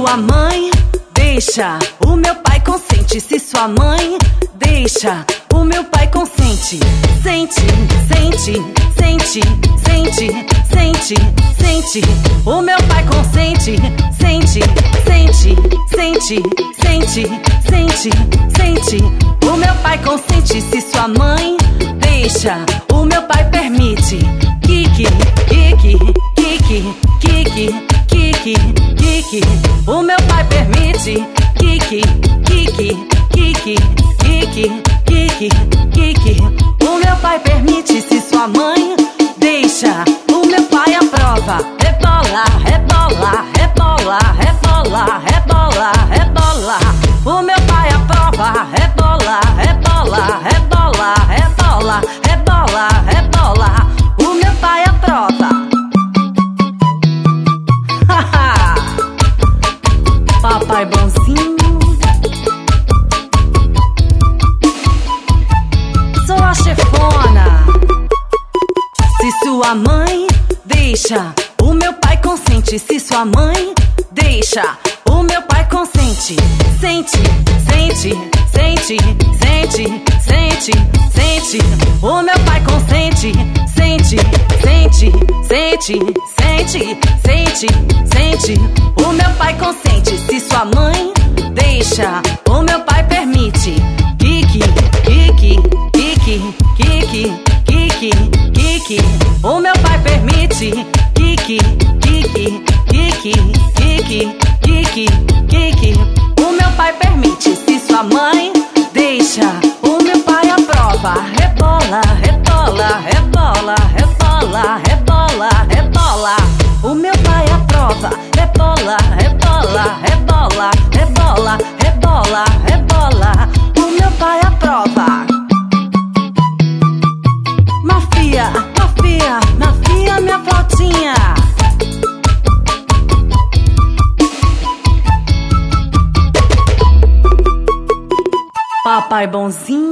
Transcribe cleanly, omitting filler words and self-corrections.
sua mãe deixa, o meu pai consente. Se sua mãe deixa, o meu pai consente. Sente, sente, sente, sente, sente, sente. O meu pai consente. Sente, sente, sente, sente, sente, sente. O meu pai consente. Se sua mãe deixa, o meu pai permite. Kiki, kiki, kiki, kiki, kiki, kiki. O meu pai permite. Kiki, kiki, kiki, kiki, kiki, kiki. O meu pai permite. Se sua mãe deixa, o meu pai aprova. Rebola, rebola, rebola, rebola, rebola, rebola. O meu pai aprova. Rebola, rebola, rebola, rebola, rebola, rebola. O meu pai aprova. Papai bonzinho, sou a chefona. Se sua mãe deixa, o meu pai consente. Se sua mãe deixa, o meu pai consente. Sente, sente, sente, sente, sente, sente. O meu pai consente. Sente, sente, sente, sente, sente, sente. O meu pai consente. Se sua mãe deixa, o meu pai permite. Kiki, kiki, kiki, kiki, kiki, kiki. O meu pai permite. Kiki, kiki, kiki, kiki, kiki, kiki. O meu pai permite. Se sua mãe deixa, o meu pai aprova. Rebola, rebola, rebola, rebola, rebola, rebola. O meu pai aprova. Rebola, rebola, rebola, rebola, rebola, rebola. O meu pai aprova. Mafia, mafia, mafia, minha flautinha. Papai bonzinho.